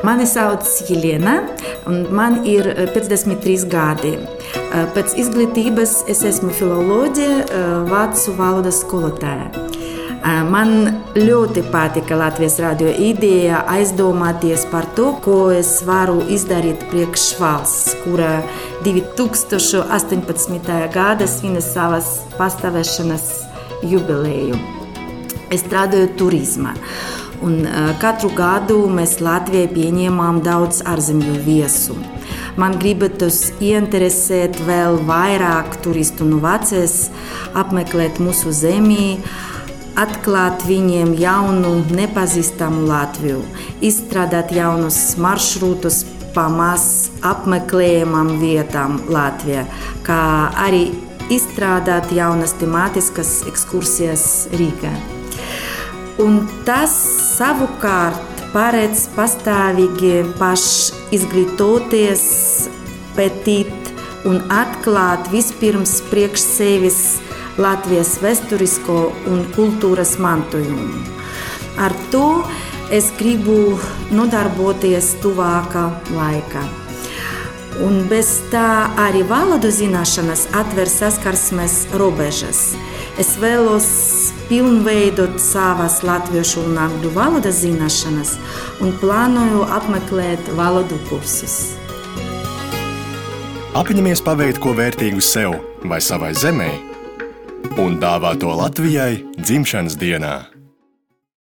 Mani sauc Jelena, un man ir 53 gadi. Pēc izglītības es esmu filoloģe, vācu valodas skolotāja. Man ļoti patika Latvijas radio ideja aizdomāties par to, ko es varu izdarīt priekš valsts, kura 2018. gada svin savas pastāvēšanas jubileju. Es strādāju turismā, un katru gadu mēs Latvijai pieņemam daudz ārzemju viesu. Man gribētos ieinteresēt vēl vairāk turistu no Vācijas, apmeklēt mūsu zemi, atklāt viņiem jaunu, nepazīstamu Latviju, izstrādāt jaunus maršrutus pa maz apmeklējamām vietām Latvijā, kā arī izstrādāt jaunas temātiskas ekskursijas Rīgā. Un tas savukārt paredz pastāvīgi pašizglītoties, pētīt un atklāt vispirms priekš sevis Latvijas vēsturisko un kultūras mantojumu. Ar to es gribu nodarboties tuvākā laikā. Un bez tā arī valodu zināšanas atver saskarsmes robežas. Es vēlos pilnveidot savas latviešu un angļu valodas zināšanas un plānoju apmeklēt valodu kursus. Apņemies paveikt ko vērtīgu sev vai savai zemē un dāvā to Latvijai dzimšanas dienā.